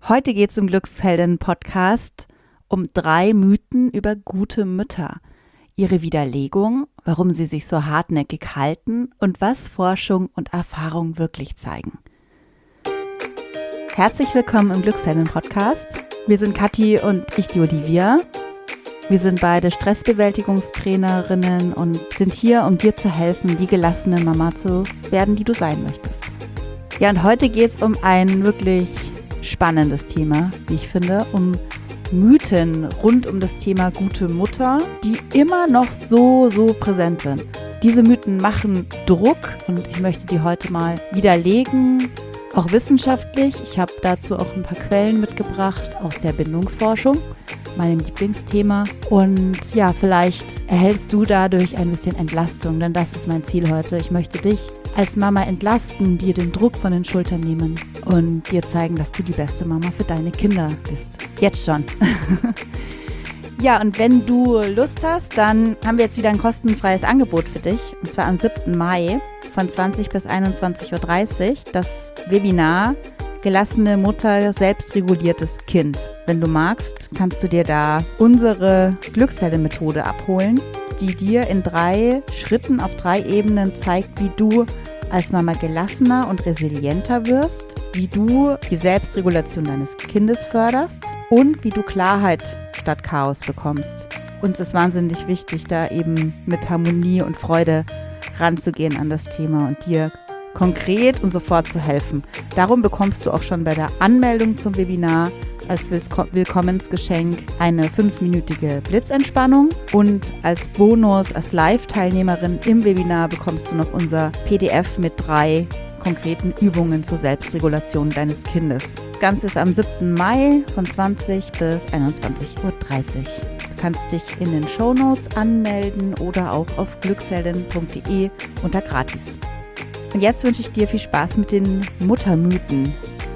Heute geht es im Glücksheldinnen-Podcast um 3 Mythen über gute Mütter, ihre Widerlegung, warum sie sich so hartnäckig halten und was Forschung und Erfahrung wirklich zeigen. Herzlich willkommen im Glücksheldinnen-Podcast. Wir sind Kathi und ich, die Olivia. Wir sind beide Stressbewältigungstrainerinnen und sind hier, um dir zu helfen, die gelassene Mama zu werden, die du sein möchtest. Ja, und heute geht es um ein wirklich spannendes Thema, wie ich finde, um Mythen rund um das Thema gute Mutter, die immer noch so präsent sind. Diese Mythen machen Druck und ich möchte die heute mal widerlegen, auch wissenschaftlich. Ich habe dazu auch ein paar Quellen mitgebracht aus der Bindungsforschung, meinem Lieblingsthema. Und ja, vielleicht erhältst du dadurch ein bisschen Entlastung, denn das ist mein Ziel heute. Ich möchte dich als Mama entlasten, dir den Druck von den Schultern nehmen und dir zeigen, dass du die beste Mama für deine Kinder bist. Jetzt schon. Ja, und wenn du Lust hast, dann haben wir jetzt wieder ein kostenfreies Angebot für dich. Und zwar am 7. Mai von 20 bis 21.30 Uhr. Das Webinar Gelassene Mutter, selbstreguliertes Kind. Wenn du magst, kannst du dir da unsere Glücksheldin-Methode abholen, die dir in 3 Schritten auf 3 Ebenen zeigt, wie du als Mama gelassener und resilienter wirst, wie du die Selbstregulation deines Kindes förderst und wie du Klarheit statt Chaos bekommst. Uns ist wahnsinnig wichtig, da eben mit Harmonie und Freude ranzugehen an das Thema und dir konkret und sofort zu helfen. Darum bekommst du auch schon bei der Anmeldung zum Webinar als Willkommensgeschenk eine 5-minütige Blitzentspannung und als Bonus, als Live-Teilnehmerin im Webinar bekommst du noch unser PDF mit 3 konkreten Übungen zur Selbstregulation deines Kindes. Das Ganze ist am 7. Mai von 20 bis 21.30 Uhr. Du kannst dich in den Shownotes anmelden oder auch auf glücksheldin.de unter gratis. Und jetzt wünsche ich dir viel Spaß mit den Muttermythen.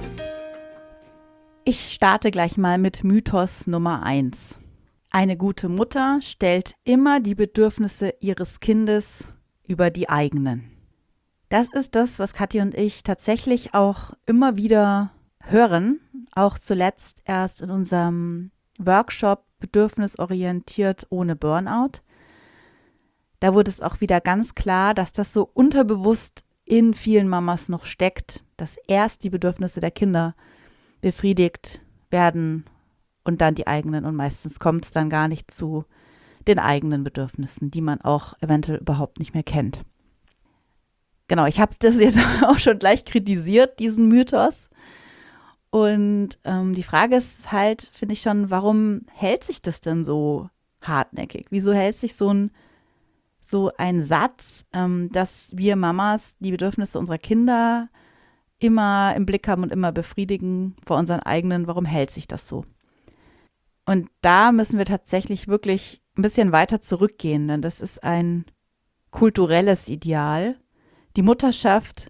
Ich starte gleich mal mit Mythos Nummer 1. Eine gute Mutter stellt immer die Bedürfnisse ihres Kindes über die eigenen. Das ist das, was Kathi und ich tatsächlich auch immer wieder hören, auch zuletzt erst in unserem Workshop Bedürfnisorientiert ohne Burnout. Da wurde es auch wieder ganz klar, dass das so unterbewusst in vielen Mamas noch steckt, dass erst die Bedürfnisse der Kinder befriedigt werden und dann die eigenen. Und meistens kommt es dann gar nicht zu den eigenen Bedürfnissen, die man auch eventuell überhaupt nicht mehr kennt. Genau, ich habe das jetzt auch schon gleich kritisiert, diesen Mythos. Und die Frage ist halt, finde ich schon, warum hält sich das denn so hartnäckig? Wieso hält sich so ein Satz, dass wir Mamas die Bedürfnisse unserer Kinder immer im Blick haben und immer befriedigen vor unseren eigenen, warum hält sich das so? Und da müssen wir tatsächlich wirklich ein bisschen weiter zurückgehen, denn das ist ein kulturelles Ideal. Die Mutterschaft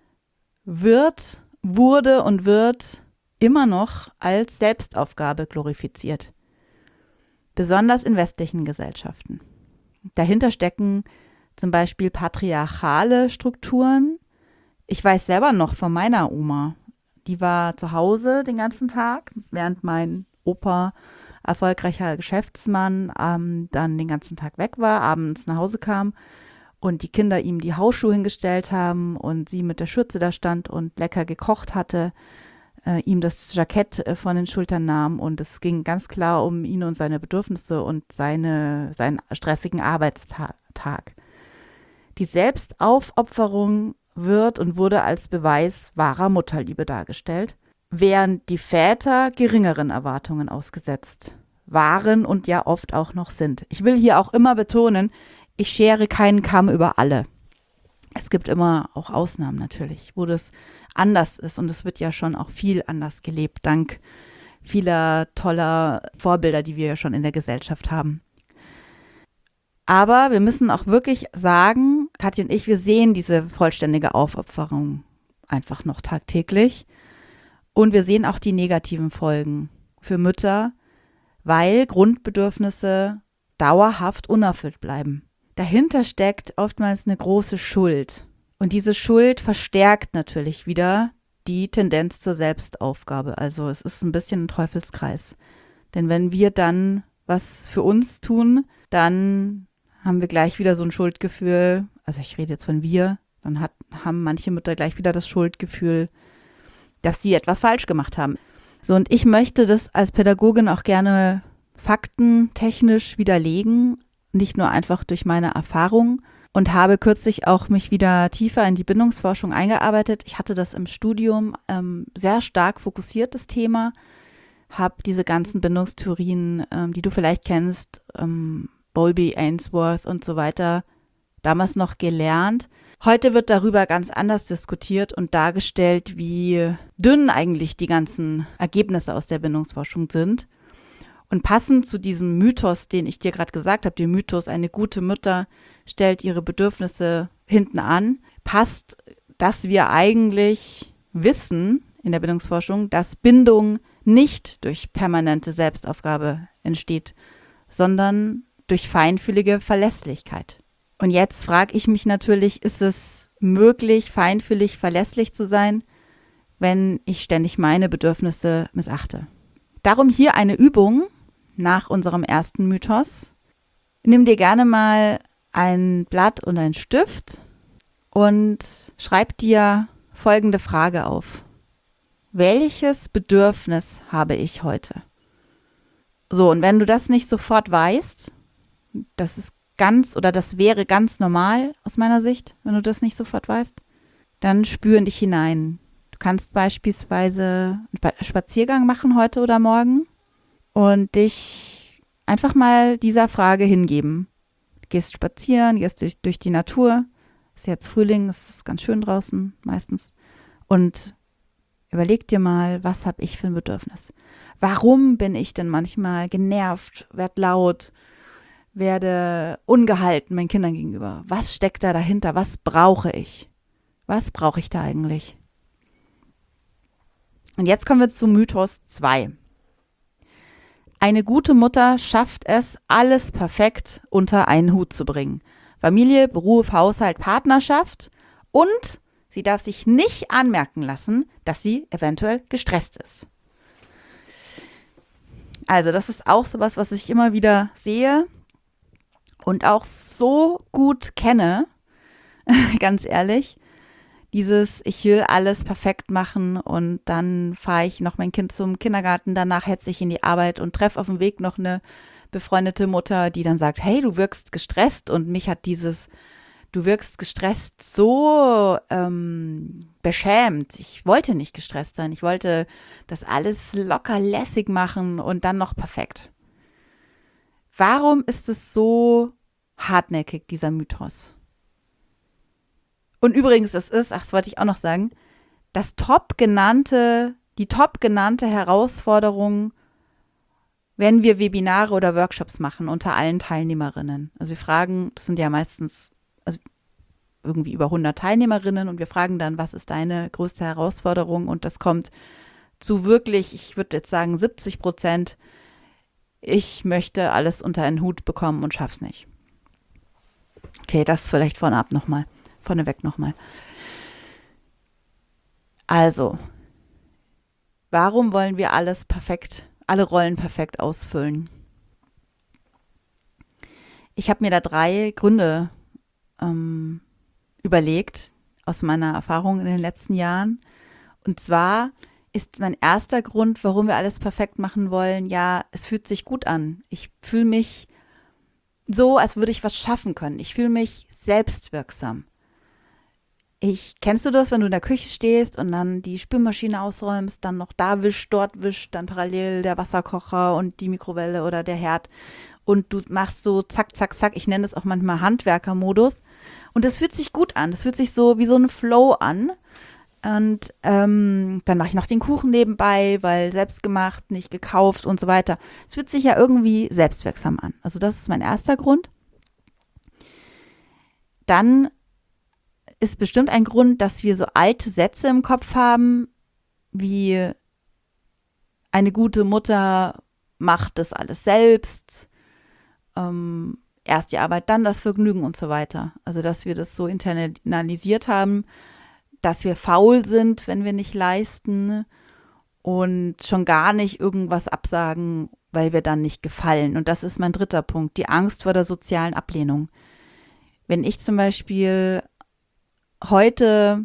wurde und wird immer noch als Selbstaufgabe glorifiziert. Besonders in westlichen Gesellschaften. Dahinter stecken zum Beispiel patriarchale Strukturen. Ich weiß selber noch von meiner Oma. Die war zu Hause den ganzen Tag, während mein Opa, erfolgreicher Geschäftsmann, dann den ganzen Tag weg war, abends nach Hause kam und die Kinder ihm die Hausschuhe hingestellt haben und sie mit der Schürze da stand und lecker gekocht hatte, ihm das Jackett von den Schultern nahm und es ging ganz klar um ihn und seine Bedürfnisse und seinen stressigen Arbeitstag. Die Selbstaufopferung wird und wurde als Beweis wahrer Mutterliebe dargestellt, während die Väter geringeren Erwartungen ausgesetzt waren und ja oft auch noch sind. Ich will hier auch immer betonen, ich schere keinen Kamm über alle. Es gibt immer auch Ausnahmen natürlich, wo das anders ist und es wird ja schon auch viel anders gelebt, dank vieler toller Vorbilder, die wir ja schon in der Gesellschaft haben. Aber wir müssen auch wirklich sagen, Kathi und ich, wir sehen diese vollständige Aufopferung einfach noch tagtäglich und wir sehen auch die negativen Folgen für Mütter, weil Grundbedürfnisse dauerhaft unerfüllt bleiben. Dahinter steckt oftmals eine große Schuld. Und diese Schuld verstärkt natürlich wieder die Tendenz zur Selbstaufgabe. Also es ist ein bisschen ein Teufelskreis. Denn wenn wir dann was für uns tun, dann haben wir gleich wieder so ein Schuldgefühl. Also ich rede jetzt von wir. Dann haben manche Mütter gleich wieder das Schuldgefühl, dass sie etwas falsch gemacht haben. So, und ich möchte das als Pädagogin auch gerne faktentechnisch widerlegen, nicht nur einfach durch meine Erfahrung, und habe kürzlich auch mich wieder tiefer in die Bindungsforschung eingearbeitet. Ich hatte das im Studium sehr stark fokussiert, das Thema, habe diese ganzen Bindungstheorien, die du vielleicht kennst, Bowlby, Ainsworth und so weiter, damals noch gelernt. Heute wird darüber ganz anders diskutiert und dargestellt, wie dünn eigentlich die ganzen Ergebnisse aus der Bindungsforschung sind. Und passend zu diesem Mythos, den ich dir gerade gesagt habe, dem Mythos, eine gute Mutter stellt ihre Bedürfnisse hinten an, passt, dass wir eigentlich wissen in der Bindungsforschung, dass Bindung nicht durch permanente Selbstaufgabe entsteht, sondern durch feinfühlige Verlässlichkeit. Und jetzt frage ich mich natürlich, ist es möglich, feinfühlig verlässlich zu sein, wenn ich ständig meine Bedürfnisse missachte? Darum hier eine Übung nach unserem ersten Mythos. Nimm dir gerne mal ein Blatt und einen Stift und schreib dir folgende Frage auf. Welches Bedürfnis habe ich heute? So, und wenn du das nicht sofort weißt, das wäre ganz normal aus meiner Sicht, wenn du das nicht sofort weißt, dann spür in dich hinein. Du kannst beispielsweise einen Spaziergang machen heute oder morgen und dich einfach mal dieser Frage hingeben. Du gehst spazieren, gehst durch die Natur. Es ist jetzt Frühling, es ist ganz schön draußen meistens. Und überleg dir mal, was habe ich für ein Bedürfnis? Warum bin ich denn manchmal genervt, werd laut, werde ungehalten meinen Kindern gegenüber? Was steckt da dahinter? Was brauche ich? Was brauche ich da eigentlich? Und jetzt kommen wir zu Mythos 2. Eine gute Mutter schafft es, alles perfekt unter einen Hut zu bringen. Familie, Beruf, Haushalt, Partnerschaft, und sie darf sich nicht anmerken lassen, dass sie eventuell gestresst ist. Also das ist auch sowas, was ich immer wieder sehe und auch so gut kenne, ganz ehrlich. Dieses, ich will alles perfekt machen und dann fahre ich noch mein Kind zum Kindergarten, danach hetze ich in die Arbeit und treffe auf dem Weg noch eine befreundete Mutter, die dann sagt, hey, du wirkst gestresst, und mich hat dieses, du wirkst gestresst so beschämt. Ich wollte nicht gestresst sein, ich wollte das alles locker lässig machen und dann noch perfekt. Warum ist es so hartnäckig, dieser Mythos? Und übrigens, das wollte ich auch noch sagen, die top genannte Herausforderung, wenn wir Webinare oder Workshops machen unter allen Teilnehmerinnen. Also wir fragen, das sind ja meistens irgendwie über 100 Teilnehmerinnen, und wir fragen dann, was ist deine größte Herausforderung? Und das kommt zu wirklich, ich würde jetzt sagen 70%, ich möchte alles unter einen Hut bekommen und schaff's nicht. Okay, das vielleicht vorneweg nochmal. Also, warum wollen wir alle Rollen perfekt ausfüllen? Ich habe mir da 3 Gründe überlegt aus meiner Erfahrung in den letzten Jahren. Und zwar ist mein erster Grund, warum wir alles perfekt machen wollen, ja, es fühlt sich gut an. Ich fühle mich so, als würde ich was schaffen können. Ich fühle mich selbstwirksam. Kennst du das, wenn du in der Küche stehst und dann die Spülmaschine ausräumst, dann noch da wischt, dort wischt, dann parallel der Wasserkocher und die Mikrowelle oder der Herd, und du machst so zack, zack, zack, ich nenne das auch manchmal Handwerkermodus, und das fühlt sich gut an, das fühlt sich so wie so ein Flow an, und dann mache ich noch den Kuchen nebenbei, weil selbst gemacht, nicht gekauft und so weiter. Es fühlt sich ja irgendwie selbstwirksam an, also das ist mein erster Grund. Dann ist bestimmt ein Grund, dass wir so alte Sätze im Kopf haben, wie eine gute Mutter macht das alles selbst, erst die Arbeit, dann das Vergnügen und so weiter. Also dass wir das so internalisiert haben, dass wir faul sind, wenn wir nicht leisten und schon gar nicht irgendwas absagen, weil wir dann nicht gefallen. Und das ist mein dritter Punkt, die Angst vor der sozialen Ablehnung. Wenn ich zum Beispiel heute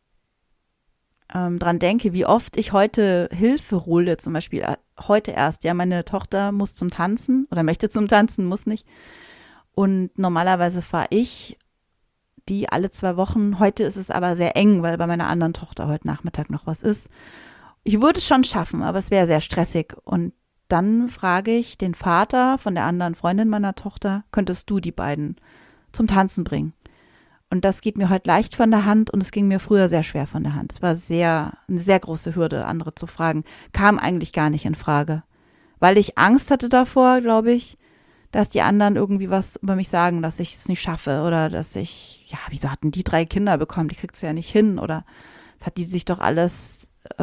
dran denke, wie oft ich heute Hilfe hole, zum Beispiel heute erst, ja, meine Tochter muss zum Tanzen oder möchte zum Tanzen, muss nicht. Und normalerweise fahre ich die alle 2 Wochen. Heute ist es aber sehr eng, weil bei meiner anderen Tochter heute Nachmittag noch was ist. Ich würde es schon schaffen, aber es wäre sehr stressig. Und dann frage ich den Vater von der anderen Freundin meiner Tochter, könntest du die beiden zum Tanzen bringen? Und das geht mir heute leicht von der Hand und es ging mir früher sehr schwer von der Hand. Es war eine sehr große Hürde, andere zu fragen. Kam eigentlich gar nicht in Frage. Weil ich Angst hatte davor, glaube ich, dass die anderen irgendwie was über mich sagen, dass ich es nicht schaffe oder dass ja, wieso hatten die 3 Kinder bekommen? Die kriegt es ja nicht hin oder das hat die sich doch alles,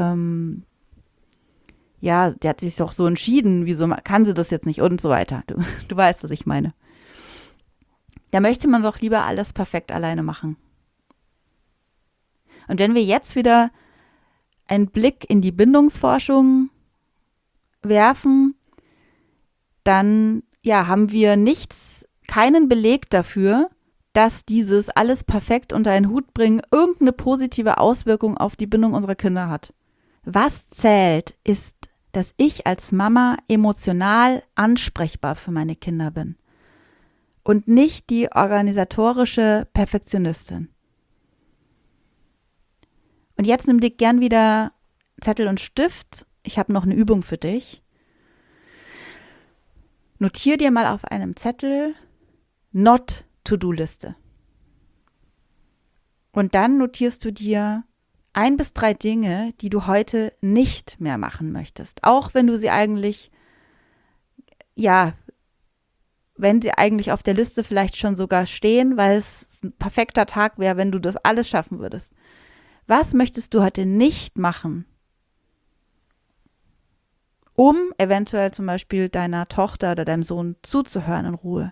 ja, die hat sich doch so entschieden, wieso kann sie das jetzt nicht und so weiter. Du weißt, was ich meine. Da möchte man doch lieber alles perfekt alleine machen. Und wenn wir jetzt wieder einen Blick in die Bindungsforschung werfen, dann ja, haben wir keinen Beleg dafür, dass dieses alles perfekt unter einen Hut bringen irgendeine positive Auswirkung auf die Bindung unserer Kinder hat. Was zählt, ist, dass ich als Mama emotional ansprechbar für meine Kinder bin. Und nicht die organisatorische Perfektionistin. Und jetzt nimm dir gern wieder Zettel und Stift. Ich habe noch eine Übung für dich. Notier dir mal auf einem Zettel Not-To-Do-Liste. Und dann notierst du dir 1 bis 3 Dinge, die du heute nicht mehr machen möchtest. Auch wenn du sie eigentlich, ja, wenn sie eigentlich auf der Liste vielleicht schon sogar stehen, weil es ein perfekter Tag wäre, wenn du das alles schaffen würdest. Was möchtest du heute nicht machen, um eventuell zum Beispiel deiner Tochter oder deinem Sohn zuzuhören in Ruhe?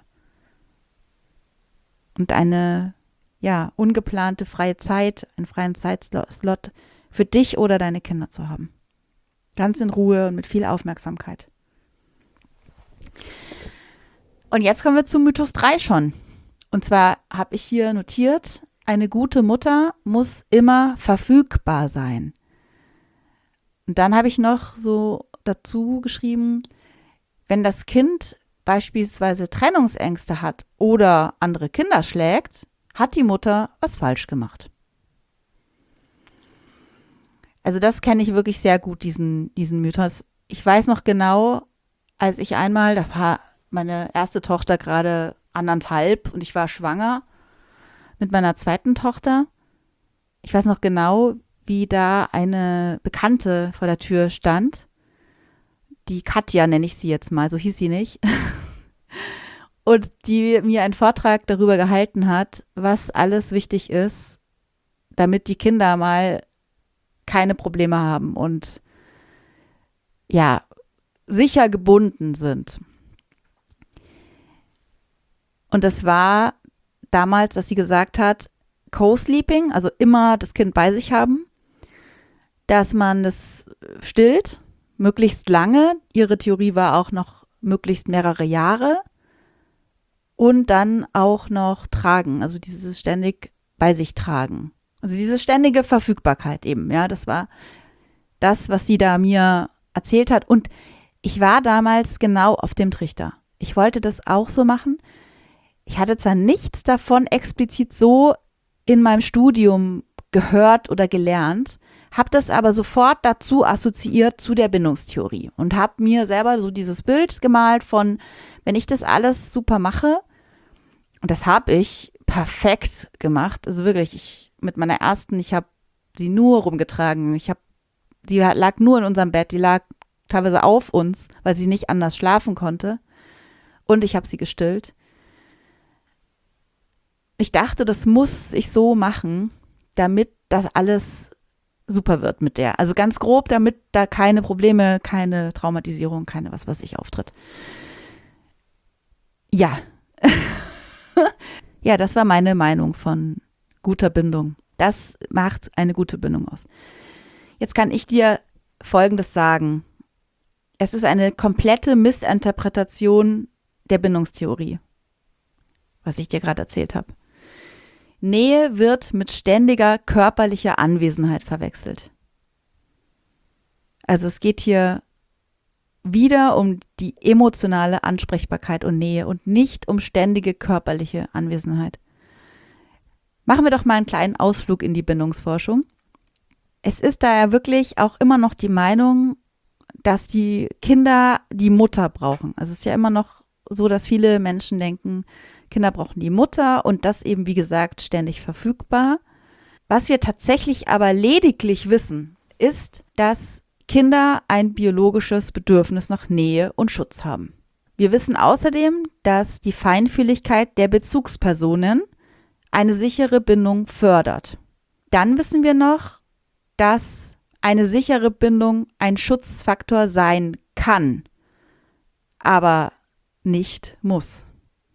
Und eine, ja, ungeplante freie Zeit, einen freien Zeitslot für dich oder deine Kinder zu haben. Ganz in Ruhe und mit viel Aufmerksamkeit. Und jetzt kommen wir zu Mythos 3 schon. Und zwar habe ich hier notiert, eine gute Mutter muss immer verfügbar sein. Und dann habe ich noch so dazu geschrieben, wenn das Kind beispielsweise Trennungsängste hat oder andere Kinder schlägt, hat die Mutter was falsch gemacht. Also das kenne ich wirklich sehr gut, diesen Mythos. Ich weiß noch genau, als ich einmal, da war meine erste Tochter gerade 1,5 und ich war schwanger mit meiner zweiten Tochter. Ich weiß noch genau, wie da eine Bekannte vor der Tür stand. Die Katja nenne ich sie jetzt mal, so hieß sie nicht. Und die mir einen Vortrag darüber gehalten hat, was alles wichtig ist, damit die Kinder mal keine Probleme haben und ja, sicher gebunden sind. Und das war damals, dass sie gesagt hat, Co-Sleeping, also immer das Kind bei sich haben, dass man es stillt, möglichst lange. Ihre Theorie war auch noch möglichst mehrere Jahre und dann auch noch tragen, also dieses ständig bei sich tragen. Also diese ständige Verfügbarkeit eben, ja, das war das, was sie da mir erzählt hat. Und ich war damals genau auf dem Trichter. Ich wollte das auch so machen. Ich hatte zwar nichts davon explizit so in meinem Studium gehört oder gelernt, habe das aber sofort dazu assoziiert zu der Bindungstheorie und habe mir selber so dieses Bild gemalt von, wenn ich das alles super mache, und das habe ich perfekt gemacht, also wirklich, mit meiner ersten, ich habe sie nur rumgetragen, die lag nur in unserem Bett, die lag teilweise auf uns, weil sie nicht anders schlafen konnte und ich habe sie gestillt. Ich dachte, das muss ich so machen, damit das alles super wird mit der. Also ganz grob, damit da keine Probleme, keine Traumatisierung, keine was weiß ich auftritt. Ja. Ja, das war meine Meinung von guter Bindung. Das macht eine gute Bindung aus. Jetzt kann ich dir Folgendes sagen. Es ist eine komplette Missinterpretation der Bindungstheorie, was ich dir gerade erzählt habe. Nähe wird mit ständiger körperlicher Anwesenheit verwechselt. Also es geht hier wieder um die emotionale Ansprechbarkeit und Nähe und nicht um ständige körperliche Anwesenheit. Machen wir doch mal einen kleinen Ausflug in die Bindungsforschung. Es ist daher wirklich auch immer noch die Meinung, dass die Kinder die Mutter brauchen. Also es ist ja immer noch so, dass viele Menschen denken, Kinder brauchen die Mutter und das eben, wie gesagt, ständig verfügbar. Was wir tatsächlich aber lediglich wissen, ist, dass Kinder ein biologisches Bedürfnis nach Nähe und Schutz haben. Wir wissen außerdem, dass die Feinfühligkeit der Bezugspersonen eine sichere Bindung fördert. Dann wissen wir noch, dass eine sichere Bindung ein Schutzfaktor sein kann, aber nicht muss.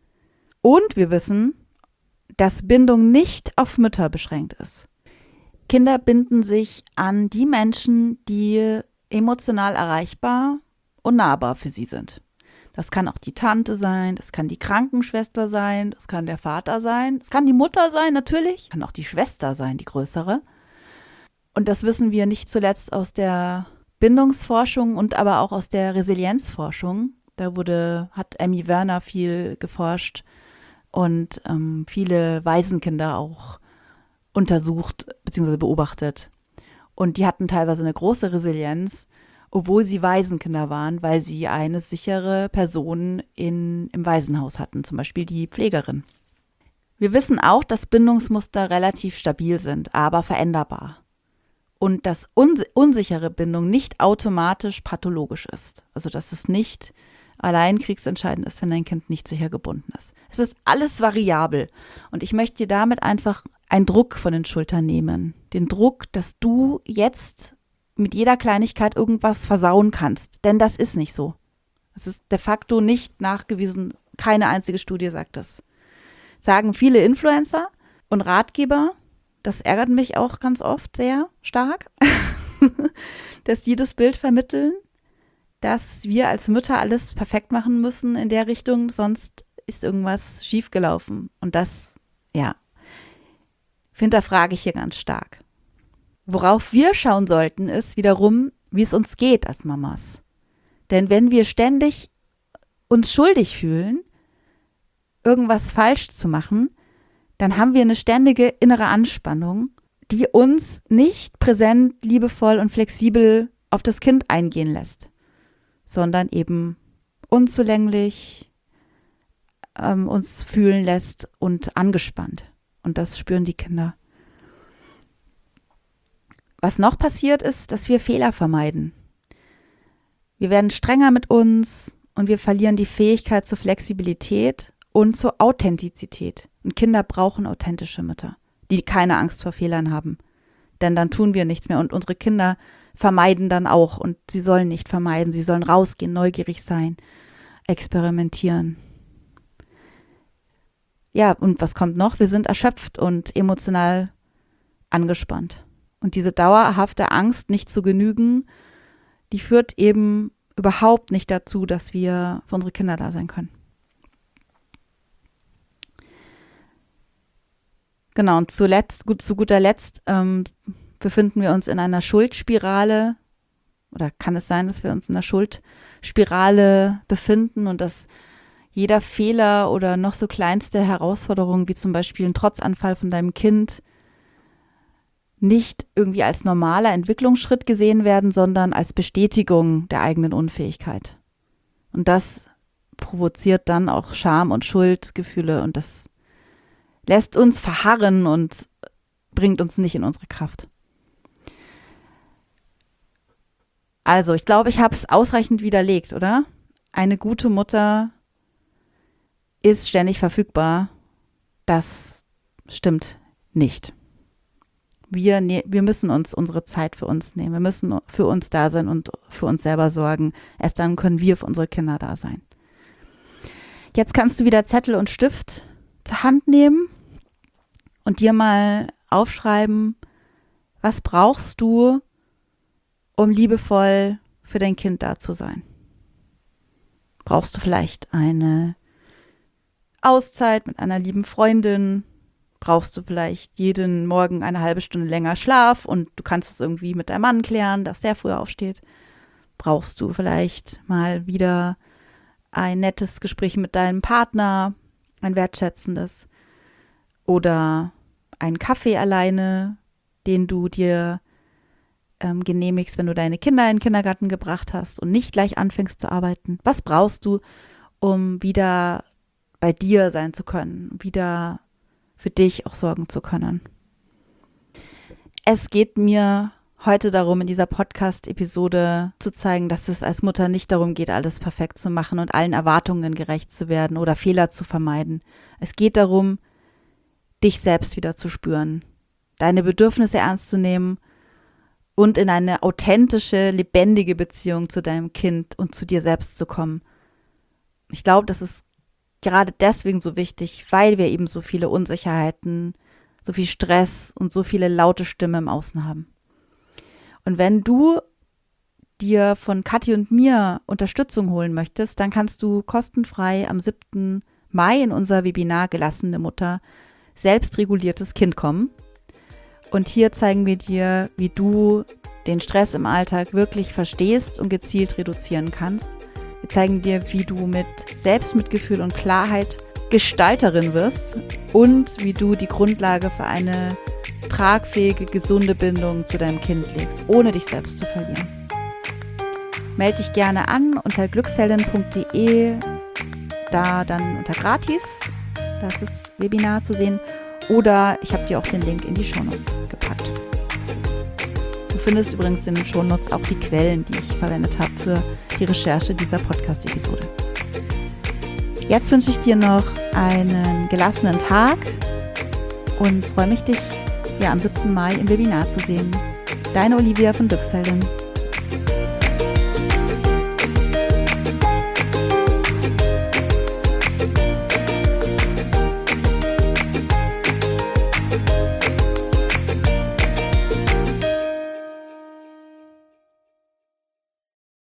Und wir wissen, dass Bindung nicht auf Mütter beschränkt ist. Kinder binden sich an die Menschen, die emotional erreichbar und nahbar für sie sind. Das kann auch die Tante sein, das kann die Krankenschwester sein, das kann der Vater sein, das kann die Mutter sein natürlich, kann auch die Schwester sein, die größere. Und das wissen wir nicht zuletzt aus der Bindungsforschung und aber auch aus der Resilienzforschung. Da hat Emmy Werner viel geforscht und viele Waisenkinder auch untersucht bzw. beobachtet. Und die hatten teilweise eine große Resilienz, obwohl sie Waisenkinder waren, weil sie eine sichere Person im Waisenhaus hatten, zum Beispiel die Pflegerin. Wir wissen auch, dass Bindungsmuster relativ stabil sind, aber veränderbar. Und dass unsichere Bindung nicht automatisch pathologisch ist. Also dass es nicht allein kriegsentscheidend ist, wenn dein Kind nicht sicher gebunden ist. Es ist alles variabel. Und ich möchte dir damit einfach einen Druck von den Schultern nehmen. Den Druck, dass du jetzt mit jeder Kleinigkeit irgendwas versauen kannst. Denn das ist nicht so. Es ist de facto nicht nachgewiesen. Keine einzige Studie sagt das. Sagen viele Influencer und Ratgeber. Das ärgert mich auch ganz oft sehr stark, dass die das Bild vermitteln, dass wir als Mütter alles perfekt machen müssen in der Richtung, sonst ist irgendwas schiefgelaufen. Und das, ja, hinterfrage ich hier ganz stark. Worauf wir schauen sollten, ist wiederum, wie es uns geht als Mamas. Denn wenn wir ständig uns schuldig fühlen, irgendwas falsch zu machen, dann haben wir eine ständige innere Anspannung, die uns nicht präsent, liebevoll und flexibel auf das Kind eingehen lässt, sondern eben unzulänglich uns fühlen lässt und angespannt. Und das spüren die Kinder. Was noch passiert ist, dass wir Fehler vermeiden. Wir werden strenger mit uns und wir verlieren die Fähigkeit zur Flexibilität und zur Authentizität. Und Kinder brauchen authentische Mütter, die keine Angst vor Fehlern haben. Denn dann tun wir nichts mehr und unsere Kinder vermeiden dann auch. Und sie sollen nicht vermeiden, sie sollen rausgehen, neugierig sein, experimentieren. Ja, und was kommt noch? Wir sind erschöpft und emotional angespannt. Und diese dauerhafte Angst, nicht zu genügen, die führt eben überhaupt nicht dazu, dass wir für unsere Kinder da sein können. Genau, und zu guter Letzt befinden wir uns in einer Schuldspirale. Oder kann es sein, dass wir uns in einer Schuldspirale befinden und dass jeder Fehler oder noch so kleinste Herausforderung, wie zum Beispiel ein Trotzanfall von deinem Kind, nicht irgendwie als normaler Entwicklungsschritt gesehen werden, sondern als Bestätigung der eigenen Unfähigkeit. Und das provoziert dann auch Scham- und Schuldgefühle und das lässt uns verharren und bringt uns nicht in unsere Kraft. Also, ich glaube, ich habe es ausreichend widerlegt, oder? Eine gute Mutter ist ständig verfügbar. Das stimmt nicht. Wir müssen uns unsere Zeit für uns nehmen. Wir müssen für uns da sein und für uns selber sorgen. Erst dann können wir für unsere Kinder da sein. Jetzt kannst du wieder Zettel und Stift zur Hand nehmen und dir mal aufschreiben, was brauchst du, um liebevoll für dein Kind da zu sein? Brauchst du vielleicht eine Auszeit mit einer lieben Freundin? Brauchst du vielleicht jeden Morgen eine halbe Stunde länger Schlaf und du kannst es irgendwie mit deinem Mann klären, dass der früher aufsteht? Brauchst du vielleicht mal wieder ein nettes Gespräch mit deinem Partner, ein wertschätzendes? Oder einen Kaffee alleine, den du dir genehmigst, wenn du deine Kinder in den Kindergarten gebracht hast und nicht gleich anfängst zu arbeiten? Was brauchst du, um wieder bei dir sein zu können, wieder für dich auch sorgen zu können? Es geht mir heute darum, in dieser Podcast-Episode zu zeigen, dass es als Mutter nicht darum geht, alles perfekt zu machen und allen Erwartungen gerecht zu werden oder Fehler zu vermeiden. Es geht darum, dich selbst wieder zu spüren, deine Bedürfnisse ernst zu nehmen und in eine authentische, lebendige Beziehung zu deinem Kind und zu dir selbst zu kommen. Ich glaube, das ist gerade deswegen so wichtig, weil wir eben so viele Unsicherheiten, so viel Stress und so viele laute Stimmen im Außen haben. Und wenn du dir von Kathi und mir Unterstützung holen möchtest, dann kannst du kostenfrei am 7. Mai in unser Webinar Gelassene Mutter, selbstreguliertes Kind kommen. Und hier zeigen wir dir, wie du den Stress im Alltag wirklich verstehst und gezielt reduzieren kannst. Wir zeigen dir, wie du mit Selbstmitgefühl und Klarheit Gestalterin wirst und wie du die Grundlage für eine tragfähige, gesunde Bindung zu deinem Kind legst, ohne dich selbst zu verlieren. Melde dich gerne an unter glücksheldin.de, da dann unter gratis, da ist das Webinar zu sehen, oder ich habe dir auch den Link in die Shownotes gepackt. Du findest übrigens in den Shownotes auch die Quellen, die ich verwendet habe für die Recherche dieser Podcast-Episode. Jetzt wünsche ich dir noch einen gelassenen Tag und freue mich, dich am 7. Mai im Webinar zu sehen. Deine Olivia von Glücksheldin.